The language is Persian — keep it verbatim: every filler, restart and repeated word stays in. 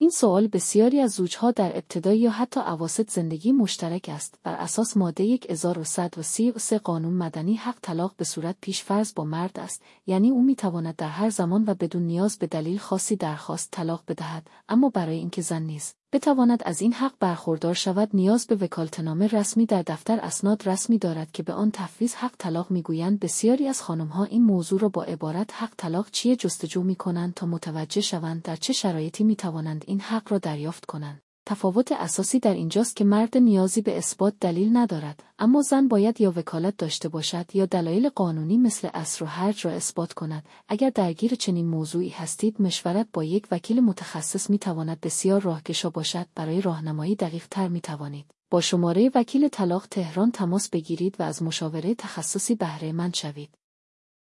این سوال بسیاری از زوجها در ابتدای یا حتی اواسط زندگی مشترک است. بر اساس ماده هزار و صد و سی و سه قانون مدنی حق طلاق به صورت پیش فرض با مرد است، یعنی او میتواند در هر زمان و بدون نیاز به دلیل خاصی درخواست طلاق بدهد، اما برای اینکه زن نیز بتواند از این حق برخوردار شود نیاز به وکالتنامه رسمی در دفتر اسناد رسمی دارد که به آن تفویض حق طلاق میگویند. بسیاری از خانم‌ها این موضوع را با عبارت حق طلاق چیه جستجو می‌کنند تا متوجه شوند در چه شرایطی می‌توانند این حق را دریافت کنند. تفاوت اساسی در اینجاست که مرد نیازی به اثبات دلیل ندارد، اما زن باید یا وکالت داشته باشد یا دلایل قانونی مثل اسر و هرج را اثبات کند. اگر درگیر چنین موضوعی هستید، مشورت با یک وکیل متخصص می‌تواند بسیار راهگشا باشد. برای راهنمایی دقیق‌تر می‌توانید با شماره وکیل طلاق تهران تماس بگیرید و از مشاوره تخصصی بهره مند شوید.